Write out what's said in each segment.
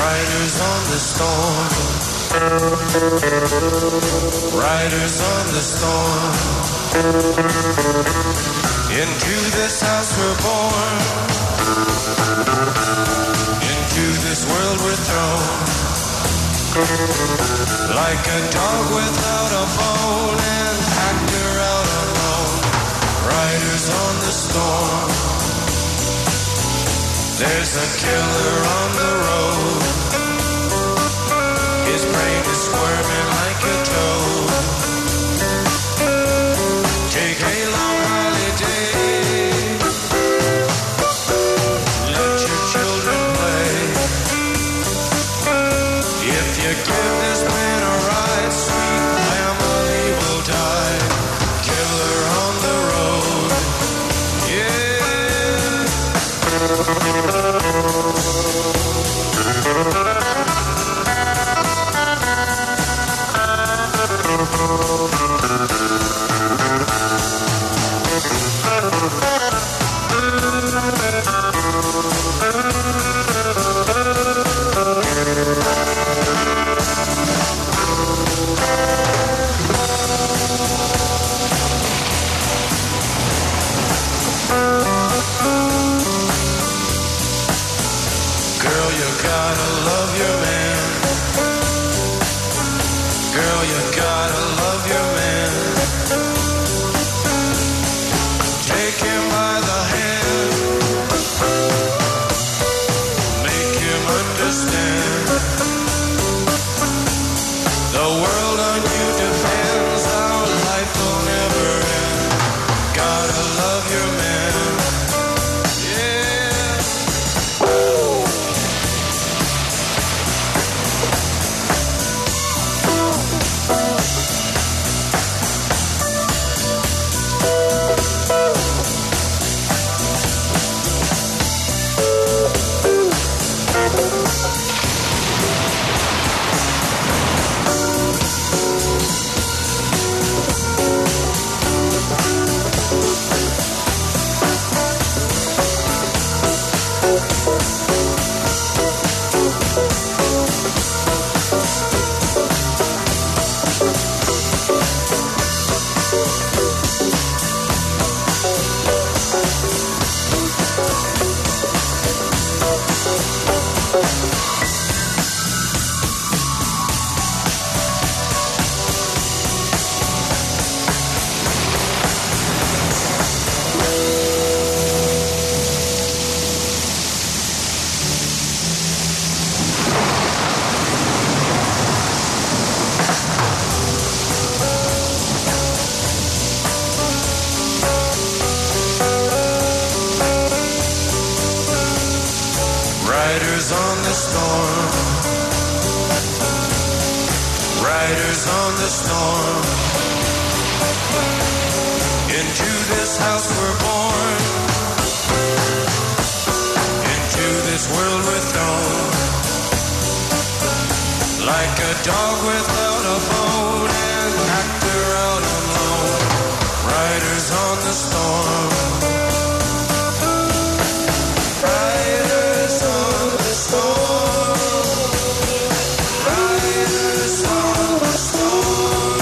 Riders on the storm. Riders on the storm. Into this house we're born. Into this world we're thrown. Like a dog without a bone, an actor out alone. Riders on the storm. There's a killer on the road. His brain is squirming like a toad. Take a long holiday. Let your children play. If you give this man a ride, sweet family will die. Killer on the road. Yeah. Girl, you gotta love your man. Girl, you gotta love your man. Take him by the hand. Make him understand. The world on you depends. Our life will never end. Gotta love your man. Yeah. Riders on the storm. Riders on the storm. Into this house we're born. Into this world we're thrown. Like a dog without a bone, an actor out alone. Riders on the storm. Riders on the storm. Riders on the storm.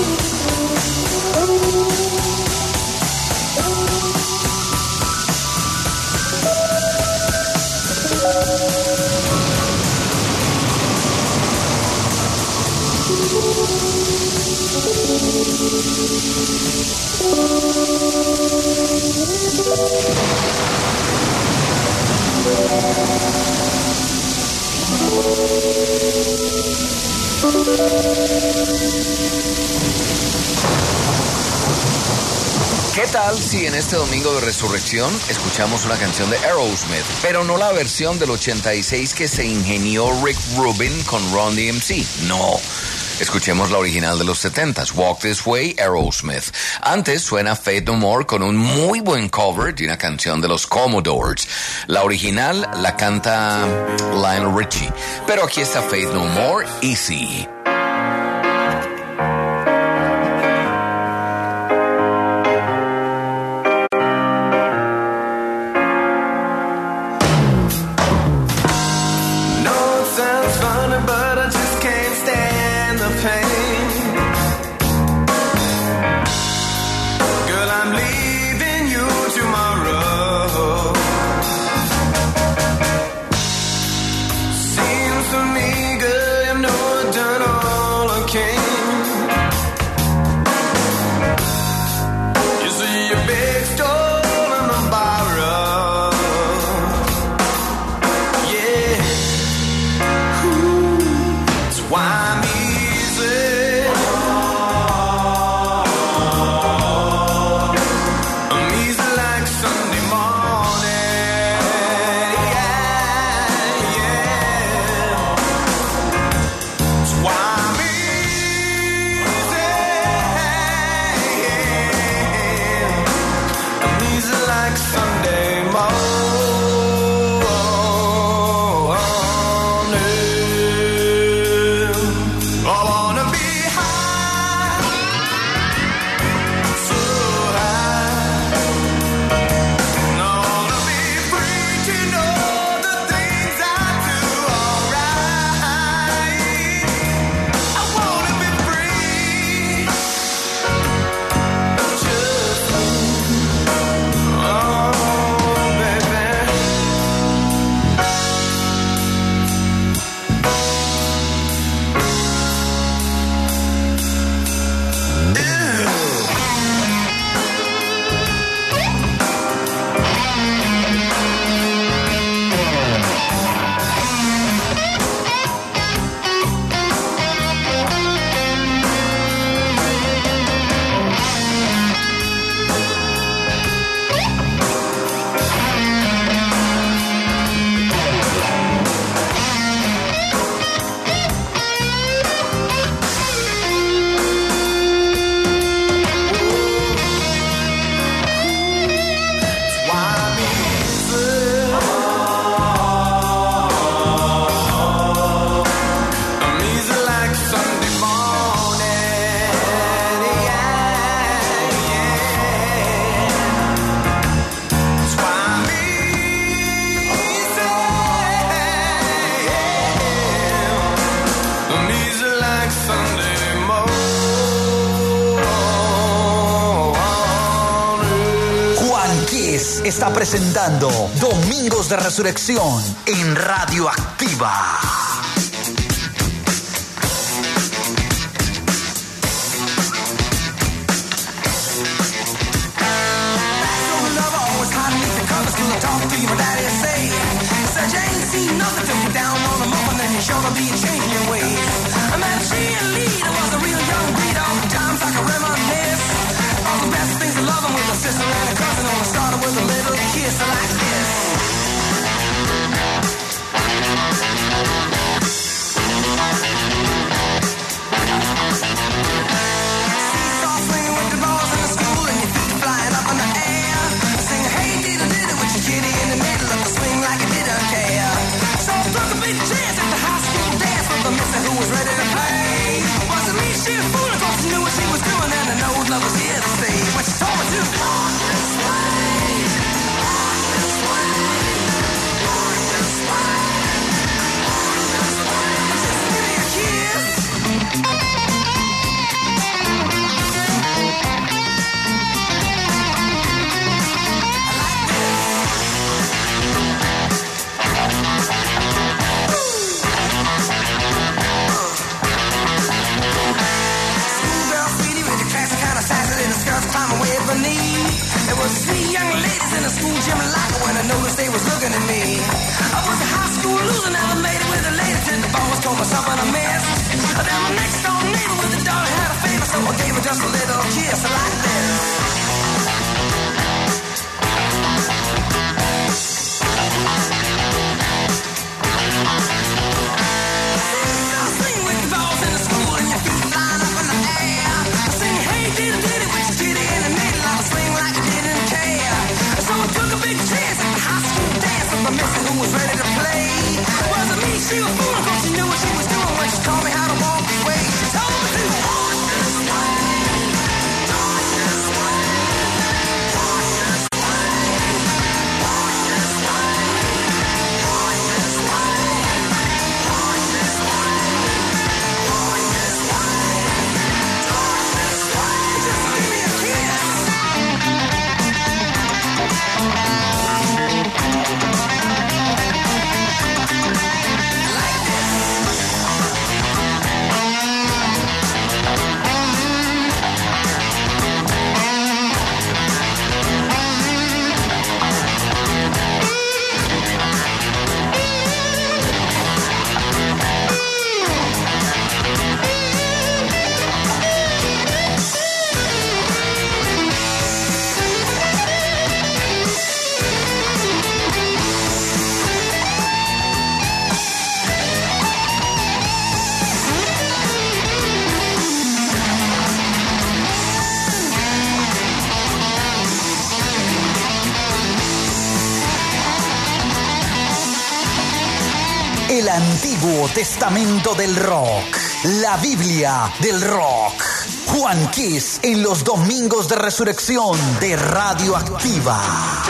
¿Qué tal si en este domingo de resurrección escuchamos una canción de Aerosmith, pero no la versión del 86 que se ingenió Rick Rubin con Run DMC? No. Escuchemos la original de los 70s, Walk This Way, Aerosmith. Antes suena Faith No More con un muy buen cover de una canción de los Commodores. La original la canta Lionel Richie, pero aquí está Faith No More, Easy. North and like Sunday morning. I wanna be high, so high. And I wanna be free to know the things I do alright. I wanna be free, just oh baby. Juan Kiss está presentando Domingos de Resurrección en Radioactiva. Antiguo Testamento del rock, la Biblia del rock. Juan Kiss en los domingos de resurrección de Radioactiva.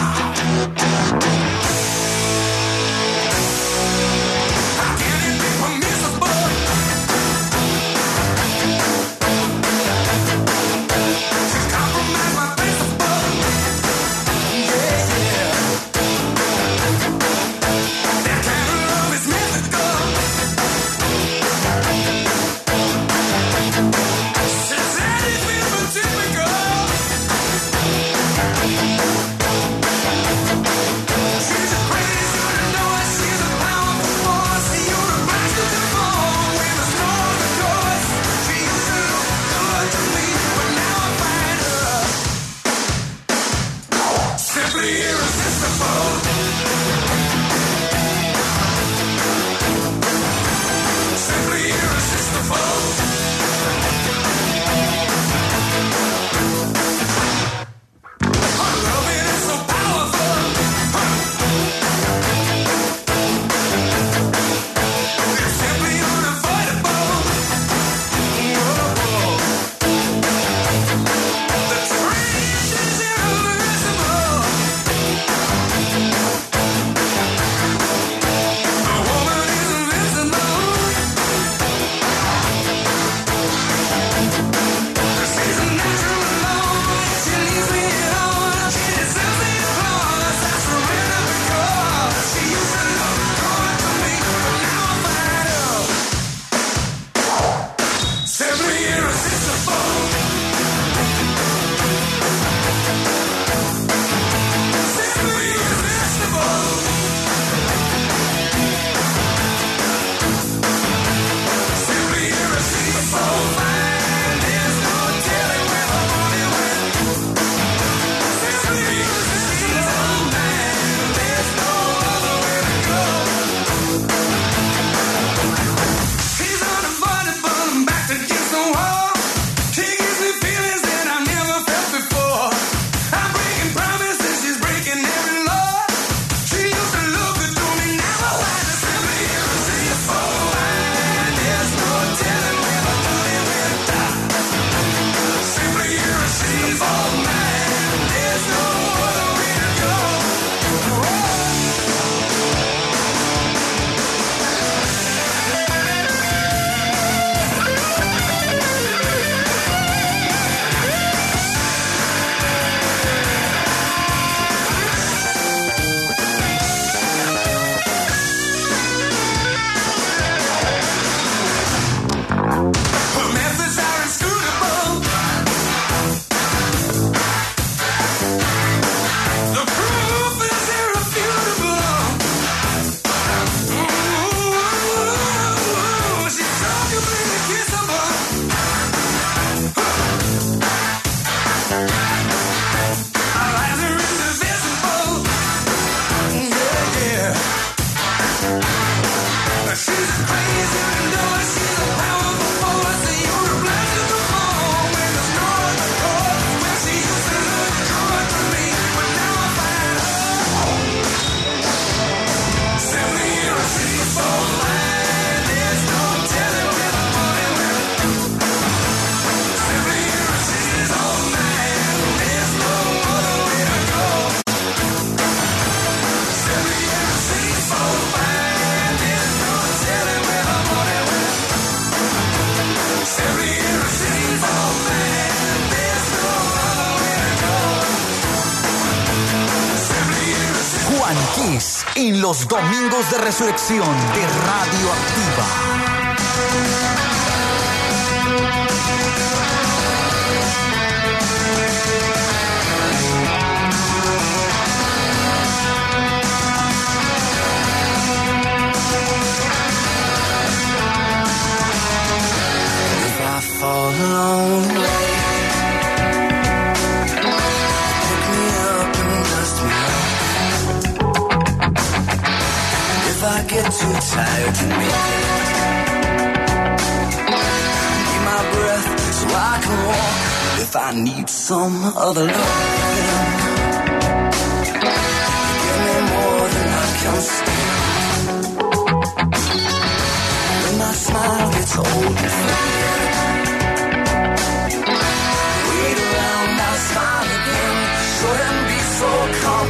Kiss en los domingos de resurrección de Radioactiva. If I fall along the way, pick me up and dust me off. If I get too tired to make it, keep my breath so I can walk. If I need some other love, give me more than I can stand.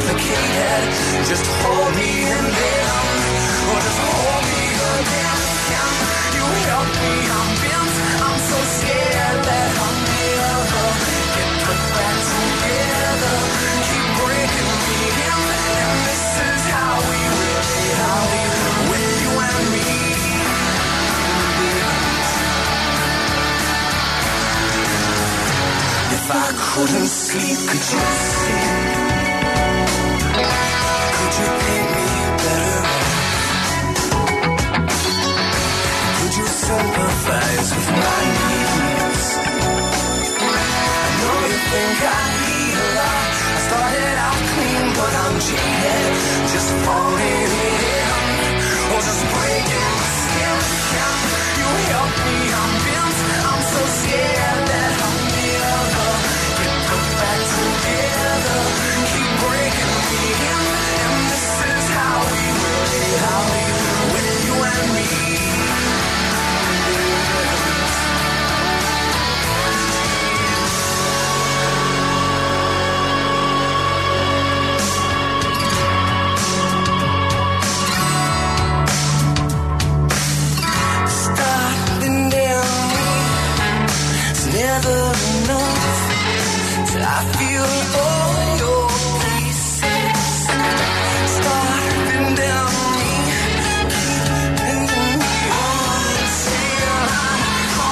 complicated. Just hold me and then, or just hold me again. Can you help me? I'm bent. I'm so scared that I'll never get put back together. Keep breaking me in, and this is how we with you and me. If I couldn't sleep, could you sing? Could you paint me better? Could you sympathize with my needs? I know you think I need a lot. I started out clean, but I'm jaded. Just falling in, or just breaking my skin. Can you help me? I'm bent. I'm so scared that I'll never get put back together. Keep breaking me in, and this is how we with you and me. Never enough till I feel all your pieces starting down me, keeping me on until I'm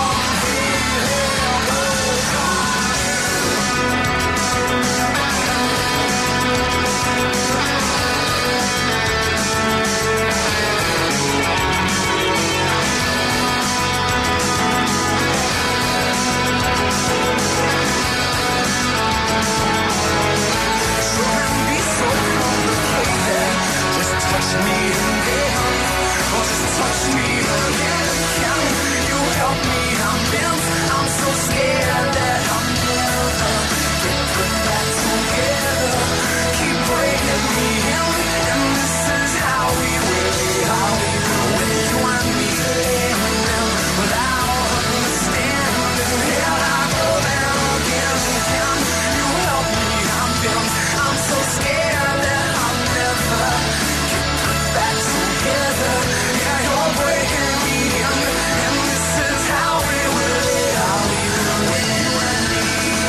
touch me again, or just touch me again. Can you help me? I'm bent. I'm so scared that I'll never get put back together. Keep breaking me in, and this is how we with you and me. Without understanding, hell I go down again. Can you help me? I'm bent. I'm so scared that I'll never back together. Yeah, you're breaking me in, and this is how we will with you and me.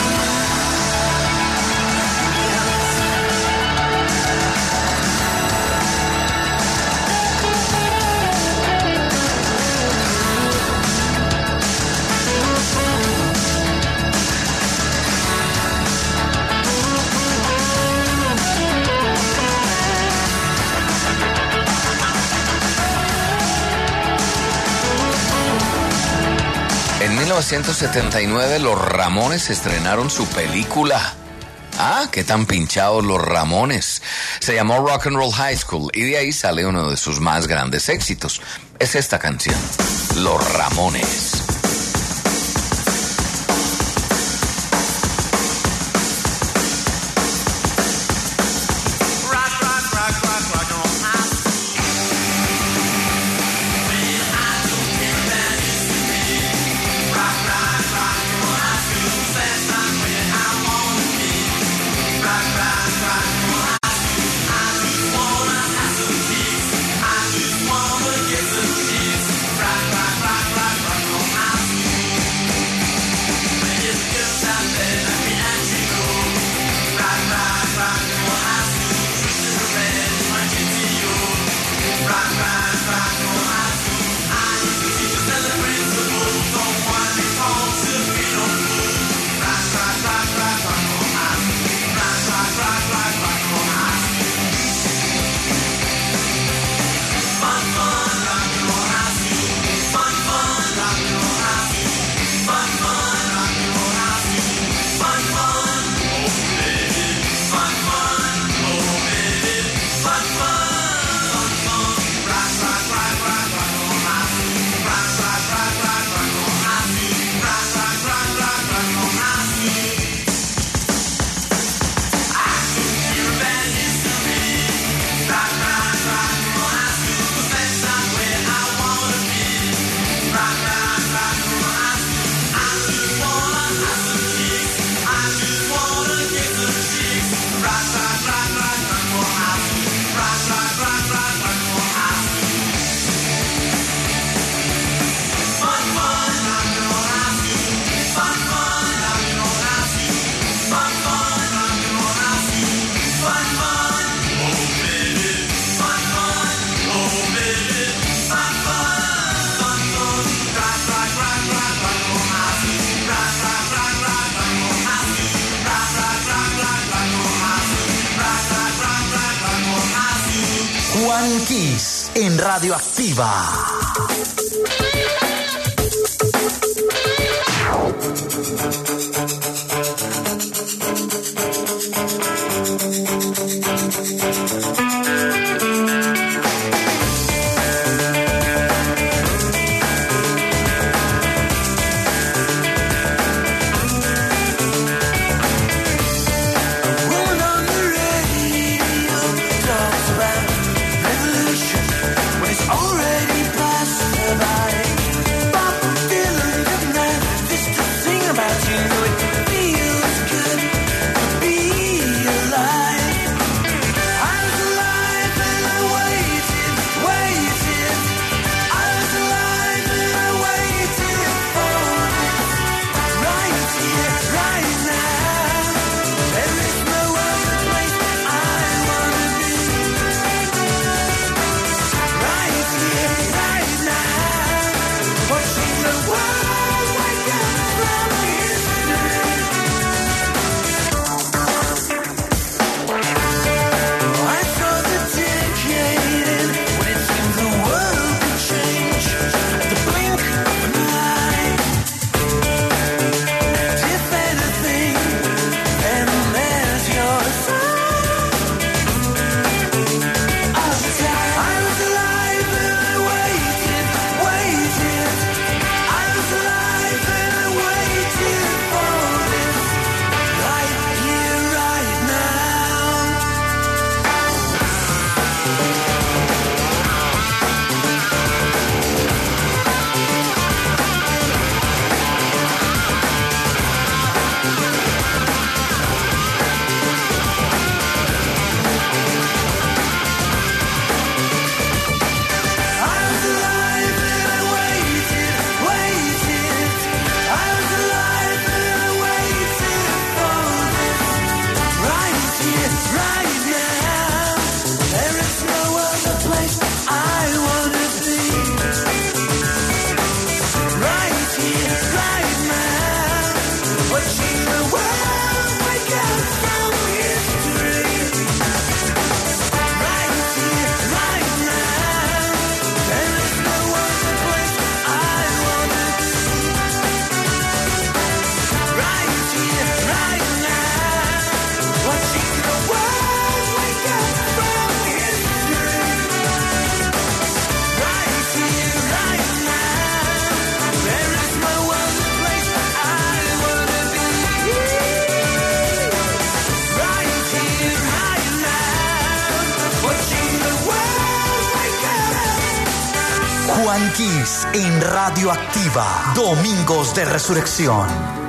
En 1979 los Ramones estrenaron su película. Ah, qué tan pinchados los Ramones. Se llamó Rock and Roll High School y de ahí sale uno de sus más grandes éxitos. Es esta canción, Los Ramones. Juan Kiss en Radioactiva. Juan Kiss en Radioactiva, Domingos de Resurrección.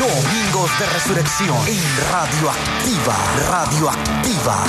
Domingos de Resurrección en Radio Activa. Radio Activa.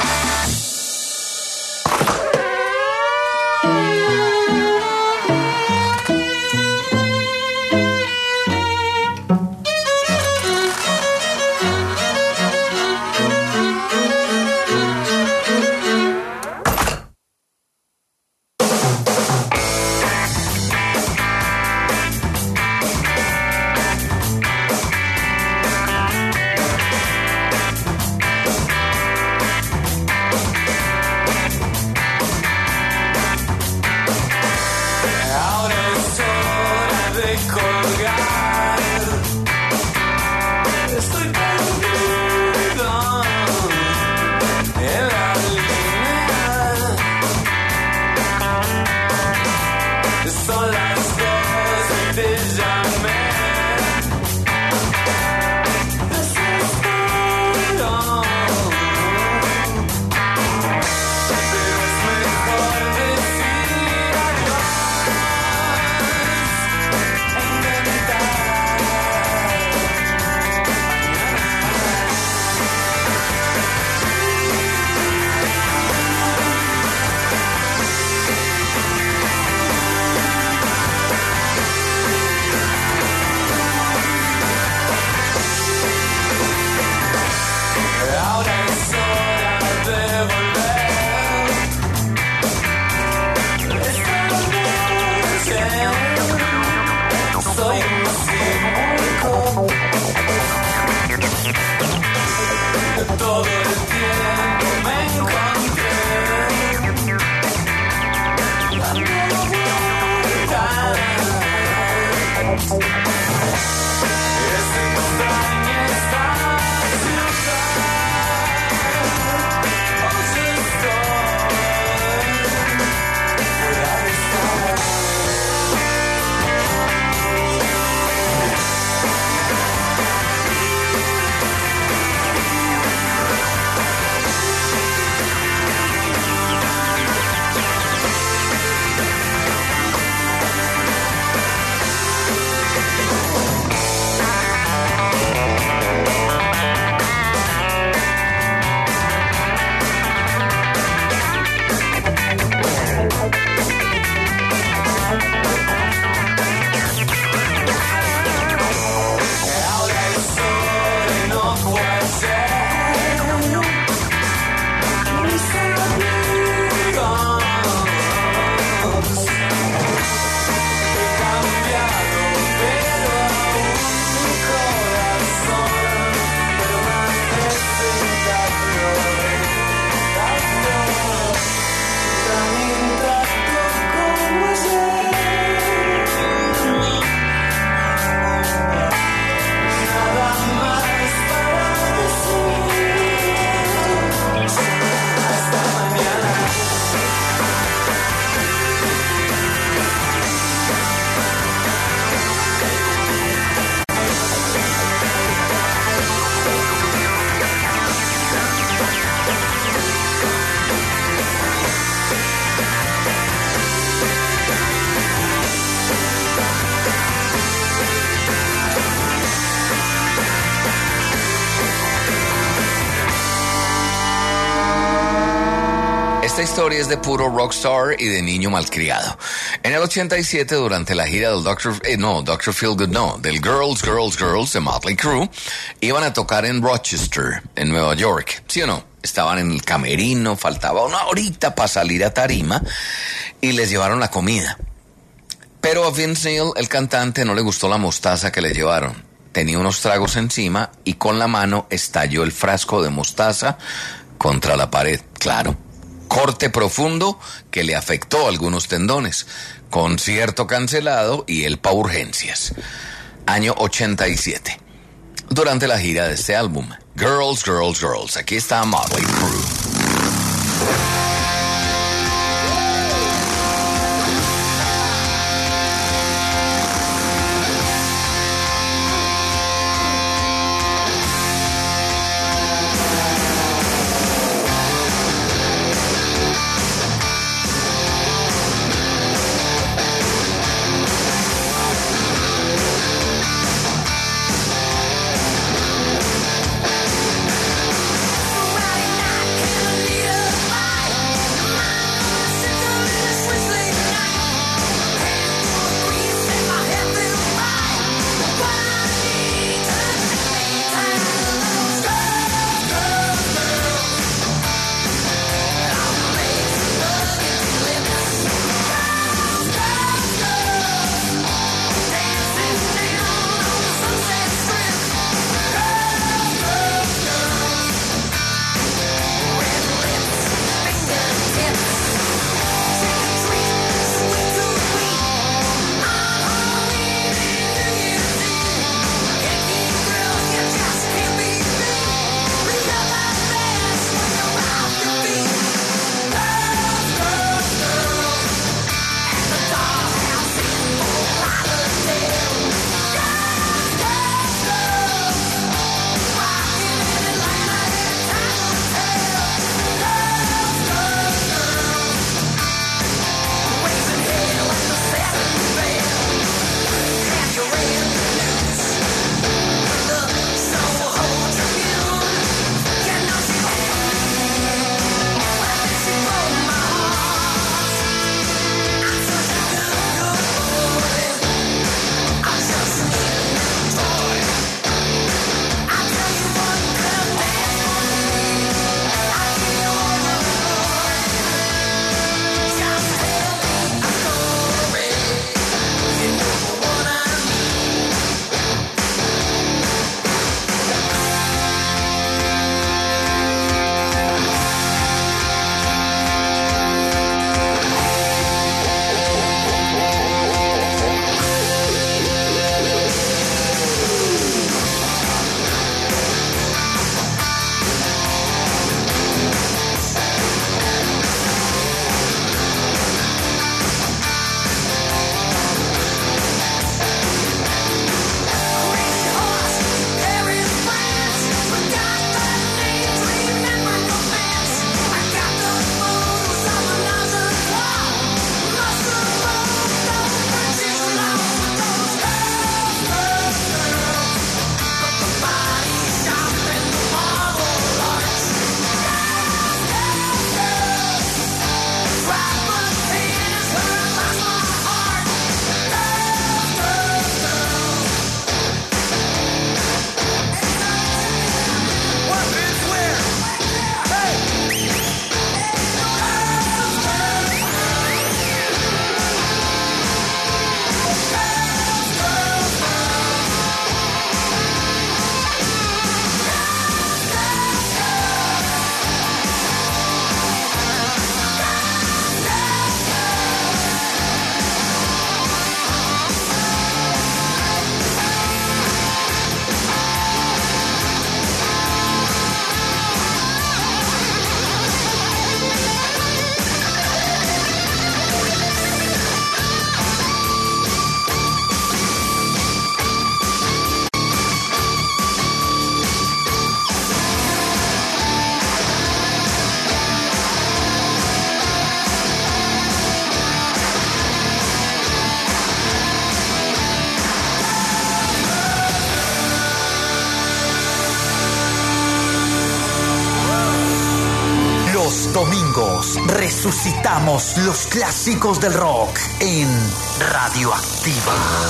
Esta historia es de puro rockstar y de niño malcriado. En el 87, durante la gira del Dr. Feelgood del Girls de Motley Crue, iban a tocar en Rochester, en Nueva York. ¿Sí o no? Estaban en el camerino, faltaba una horita para salir a tarima y les llevaron la comida. Pero a Vince Neil, el cantante, no le gustó la mostaza que le llevaron. Tenía unos tragos encima y con la mano estalló el frasco de mostaza contra la pared, claro. Corte profundo que le afectó algunos tendones. Concierto cancelado y él pa' urgencias. Año 87. Durante la gira de este álbum, Girls. Aquí está Motley Crue. Juntos resucitamos los clásicos del rock en Radioactiva.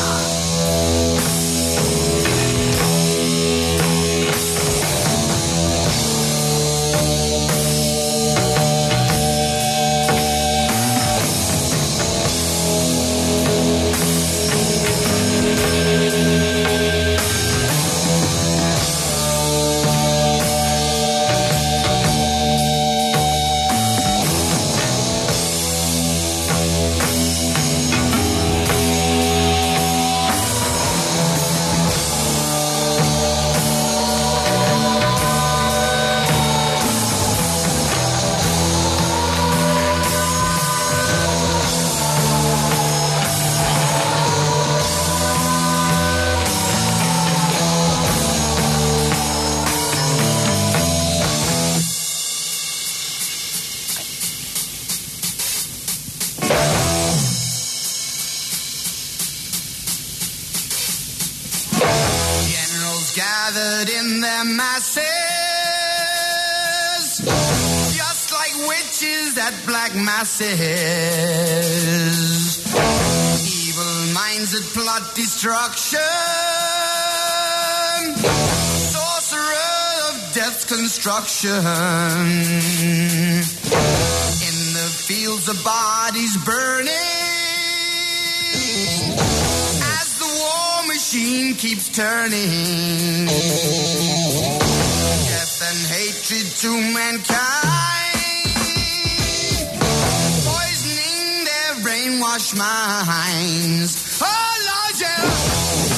Gathered in their masses, just like witches at black masses. Evil minds that plot destruction, sorcerer of death's construction. In the fields of bodies burning, machine keeps turning. Death and hatred to mankind, poisoning their brainwashed minds. Oh Lord, yeah.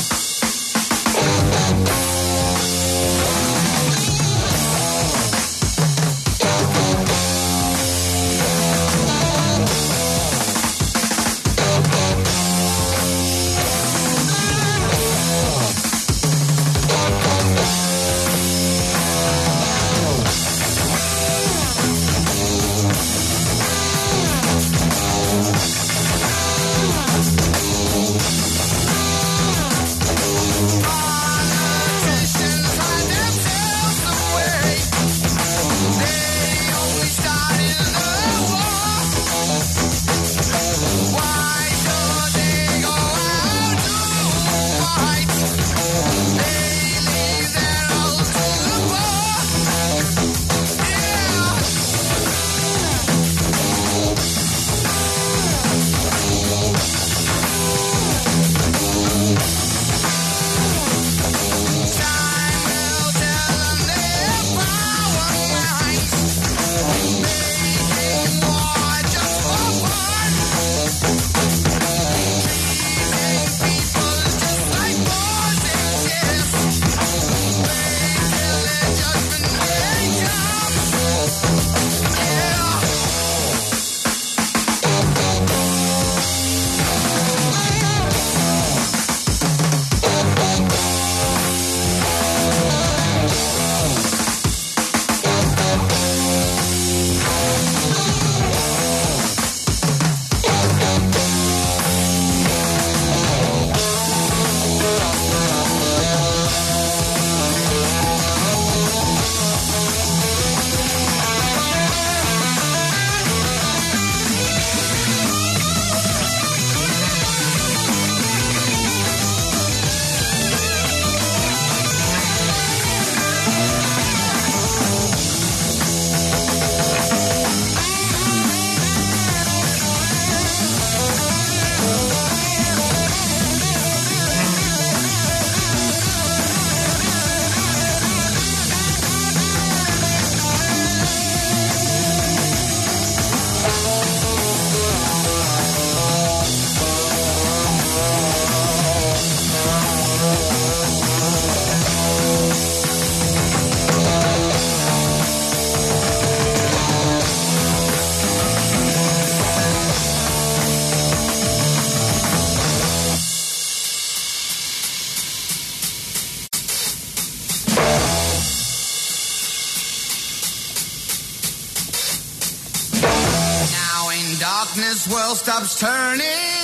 Darkness world stops turning,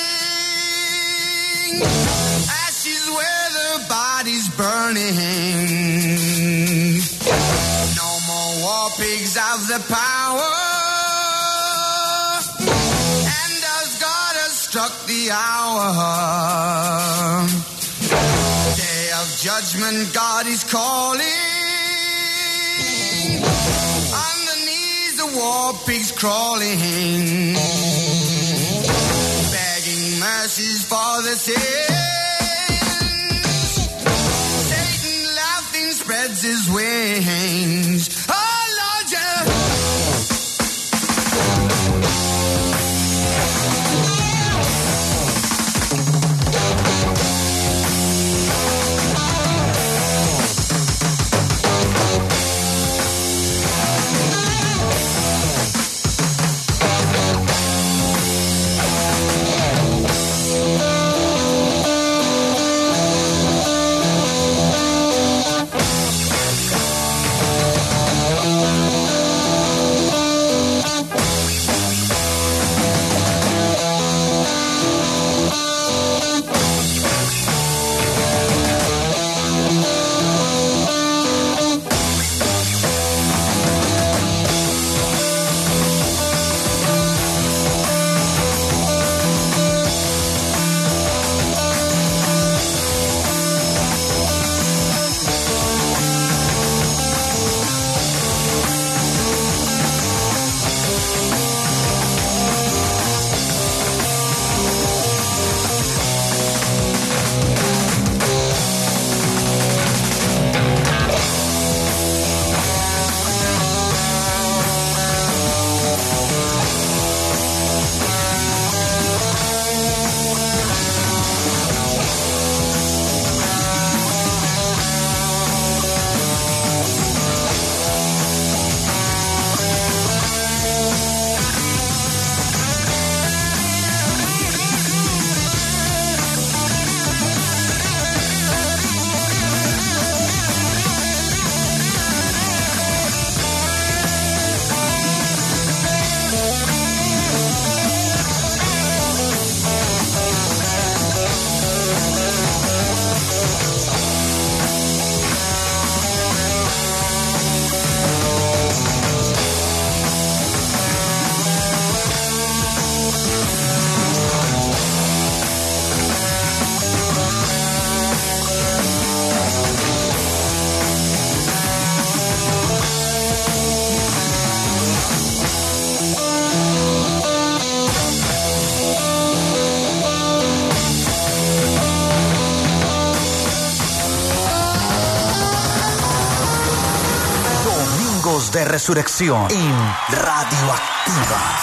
ashes where the body's burning. No more war pigs have the power the hour. Day of judgment, God is calling. Underneath the war pigs crawling, begging mercies for the sins. Satan laughing spreads his wings. Oh Lord, yeah. De Resurrección en Radioactiva.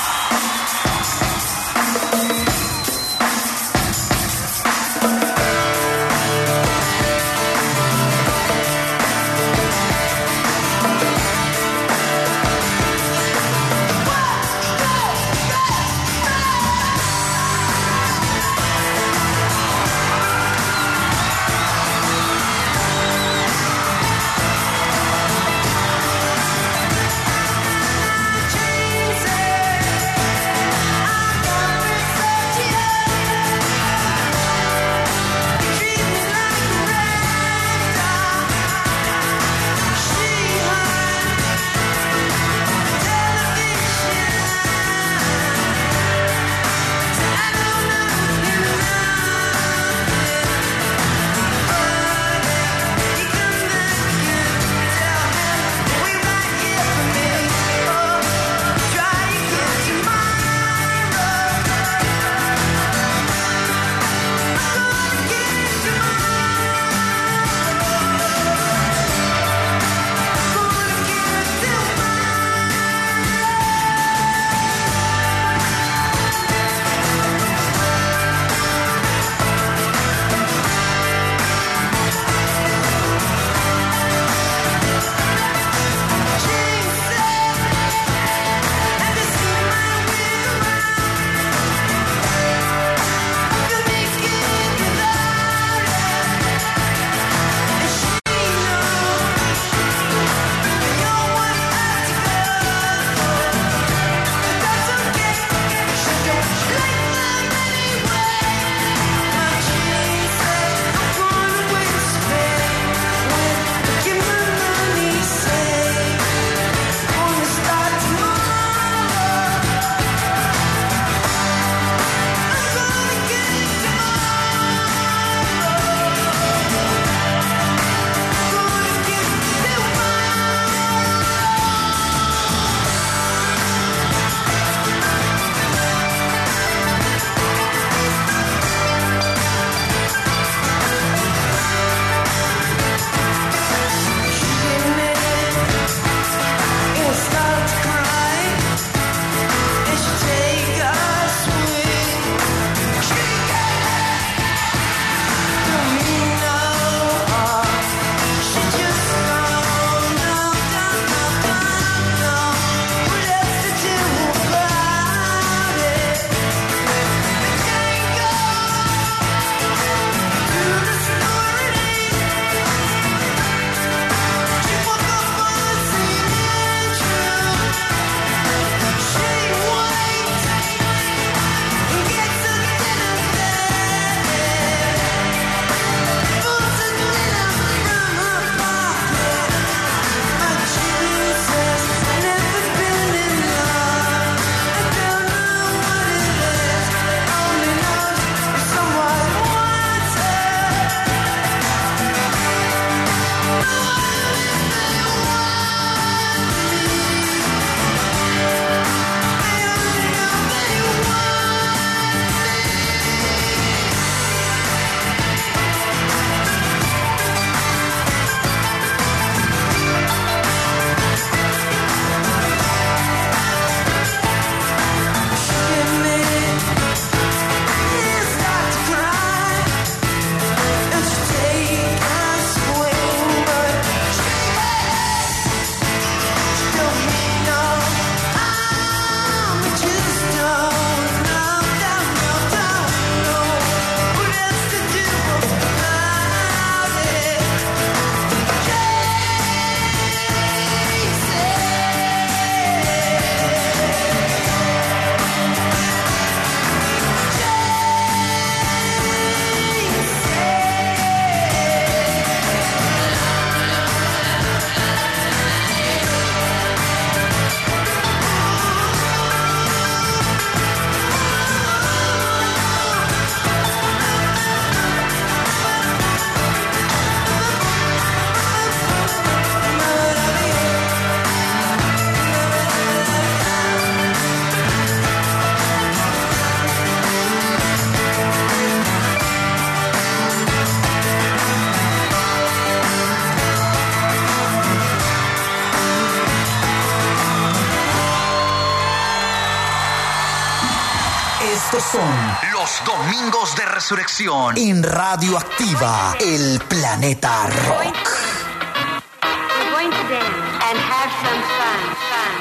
son los Domingos de Resurrección en Radioactiva, el planeta rock. We're going to dance and have some fun.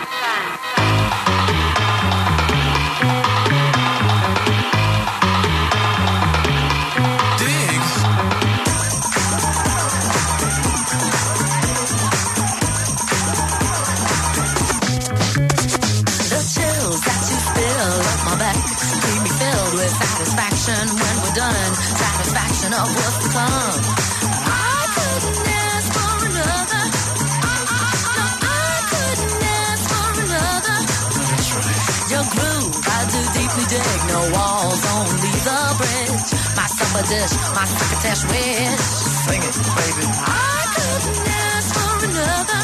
Satisfaction when we're done, satisfaction of what's to come. I couldn't ask for another. No, I couldn't ask for another. That's right. Your groove, I do deeply dig. No walls, only the bridge. My supper dish, my crocketesh wish. Sing it, baby. I couldn't ask for another.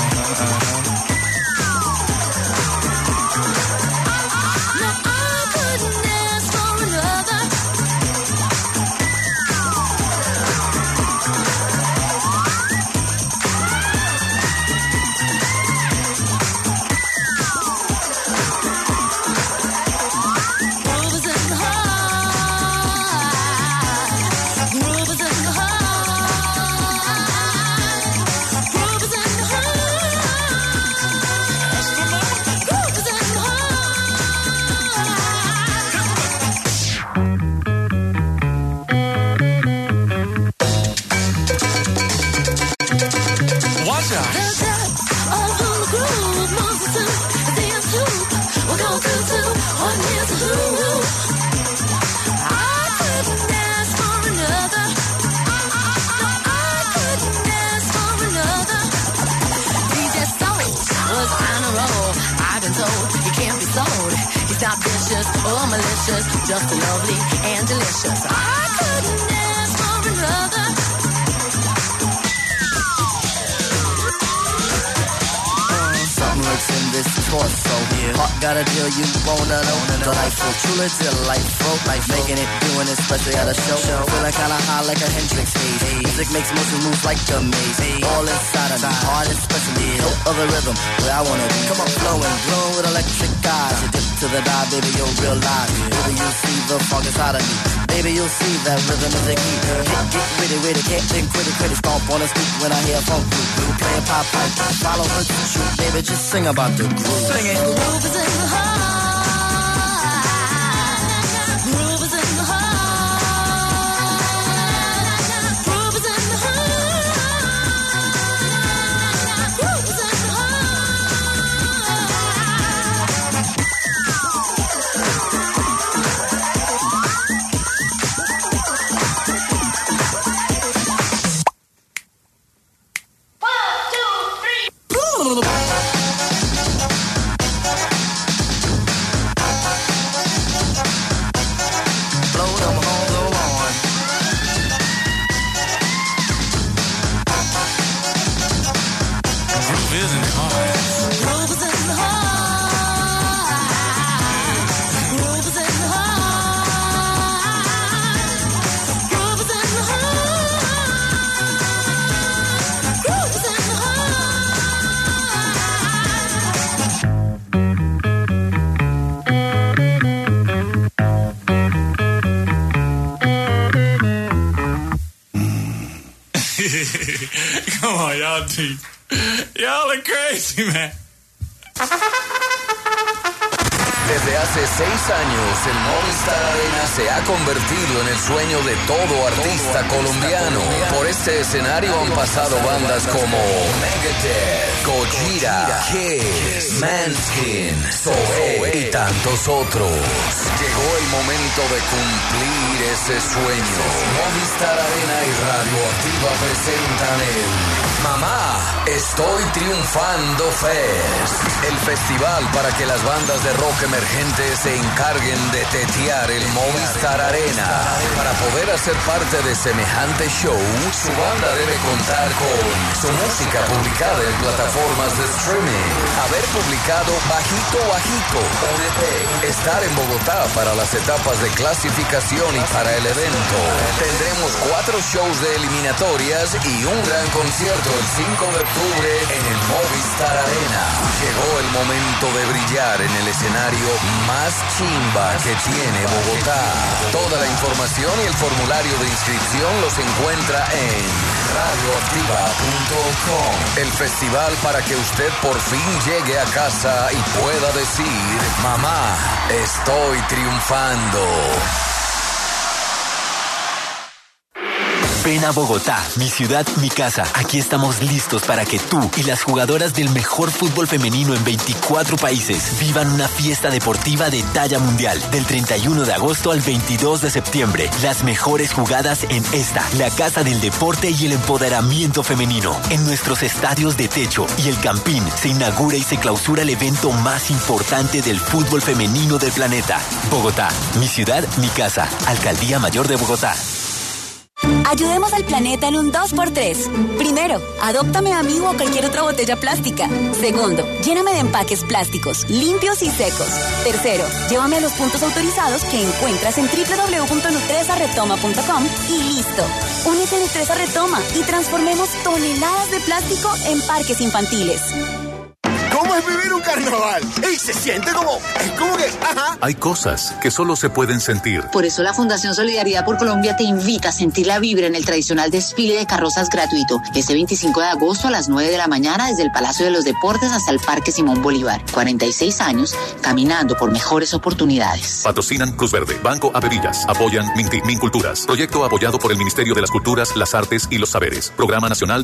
Or malicious, just lovely and delicious. I couldn't ask for another. Something lurks in this torso. Heart got a deal you wanna know. Delightful, truly delightful. Life making it, doing it, especially at a show. Feeling kinda high like a Hendrix haze. Music makes motion moves like a maze. All inside of me, heart especially. No other rhythm where I wanna be. Come on, flowing, glowing with electric eyes. You dip to the dive, baby, you'll realize. Baby, you'll see the funk inside of me. Baby, you'll see that rhythm is the key. Get with it, can't think, quit it. Stomp on the street when I hear funk group. Playing pop pipe, follow her to shoot. Baby, just sing about the groove. Sing it. The groove is in the heart. Groove is in the heart. Groove is in the heart. Groove is in the heart. Come on, y'all deep. Y'all are crazy, man. Desde hace 6 años, el Movistar Arena se ha convertido en el sueño de todo artista colombiano. Por este escenario han pasado bandas como Megadeth, Gojira, Kiss, Manskin, Zoé y tantos otros. Llegó el momento de cumplir ese sueño. Movistar Arena y Radioactiva presentan el Mamá, estoy triunfando Fest. El festival para que las bandas de rock emergentes se encarguen de tetear el Movistar Arena. Para poder hacer parte de semejante show, su banda debe contar con su música publicada en plataformas de streaming, haber publicado bajito un EP, estar en Bogotá para las etapas de clasificación y para el evento. Tendremos 4 shows de eliminatorias y un gran concierto el 5 de octubre en el Movistar Arena. Llegó el momento de brillar en el escenario más chimba que tiene Bogotá. Toda la información y el formulario de inscripción los encuentra en radioactiva.com. El festival para que usted por fin llegue a casa y pueda decir: mamá, estoy triunfando. Ven a Bogotá, mi ciudad, mi casa. Aquí estamos listos para que tú y las jugadoras del mejor fútbol femenino en 24 países vivan una fiesta deportiva de talla mundial. Del 31 de agosto al 22 de septiembre. Las mejores jugadas en esta, la casa del deporte y el empoderamiento femenino. En nuestros estadios de techo y el Campín se inaugura y se clausura el evento más importante del fútbol femenino del planeta. Bogotá, mi ciudad, mi casa. Alcaldía Mayor de Bogotá. Ayudemos al planeta en un 2x3. Primero, adóptame a mí o a cualquier otra botella plástica. Segundo, lléname de empaques plásticos, limpios y secos. Tercero, llévame a los puntos autorizados que encuentras en www.nutresaretoma.com y listo. Únete a Nutresa Retoma y transformemos toneladas de plástico en parques infantiles. ¿Cómo es vivir un carnaval? ¡Ey, se siente como... Es como que... Ajá. Hay cosas que solo se pueden sentir. Por eso la Fundación Solidaridad por Colombia te invita a sentir la vibra en el tradicional desfile de carrozas gratuito. Este 25 de agosto a las 9 de la mañana desde el Palacio de los Deportes hasta el Parque Simón Bolívar. 46 años caminando por mejores oportunidades. Patrocinan Cruz Verde, Banco Averillas. Apoyan Minculturas. Proyecto apoyado por el Ministerio de las Culturas, las Artes y los Saberes. Programa Nacional